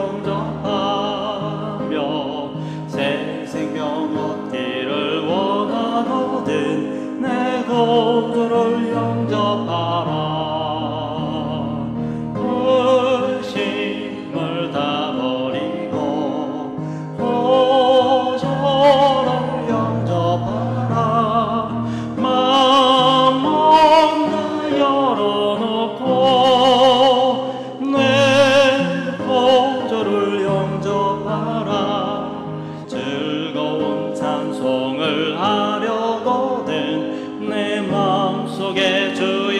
영접하며 새 생명 얻기를 원하거든 내 구주를 영접하라. 의심을 다 버리고 구주를 영접하라. 마음 다 열어놓고 내 구주를 영접하라. 즐거운 찬송을 하려거든 내 마음속에 주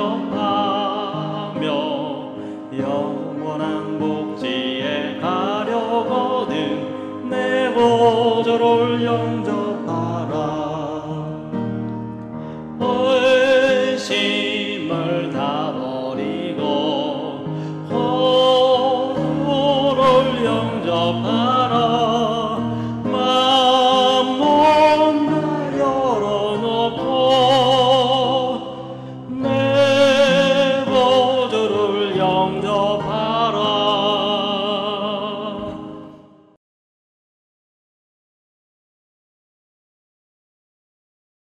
영접하며 영원한 복지에 가려거든 내 구주를 영접하라. 의심을 다 버리고 구주를 영접하라. 마음 다 열어놓고 내 구주를 영접하라.